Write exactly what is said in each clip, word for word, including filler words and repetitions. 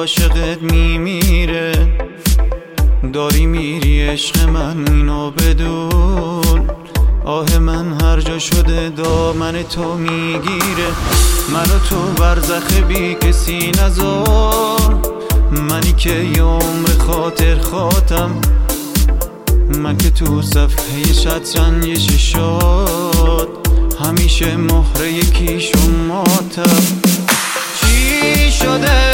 عاشقت میمیره. داری میری عشق من اینو بدون، آه من هر جا شده دامن تو میگیره. منو تو برزخ بی کسی نذار، منی که یه عمر خاطر خاطم، من که تو صفحه شطرنج شاد همیشه مهره یکیش و ماتم. چی شده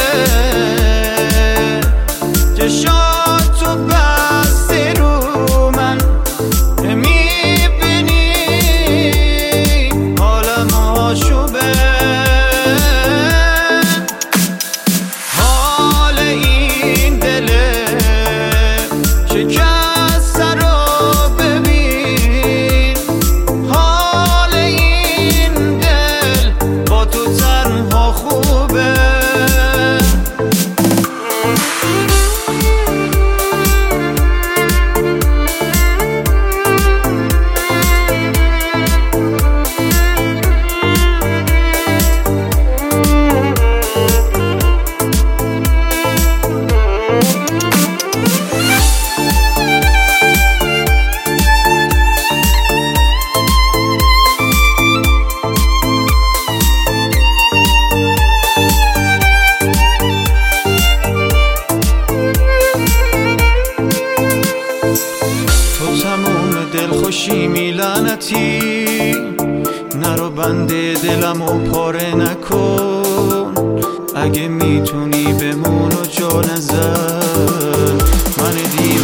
چشاتو بسته رو من، میبینی حالم آشوبه، حال این دله شکسته رو ببین، حال این دل با تو تنها خوبه. دلخوشی میلعنتی نرو بنده دلمو پاره نکن، اگه میتونی بمون و جا نزن. من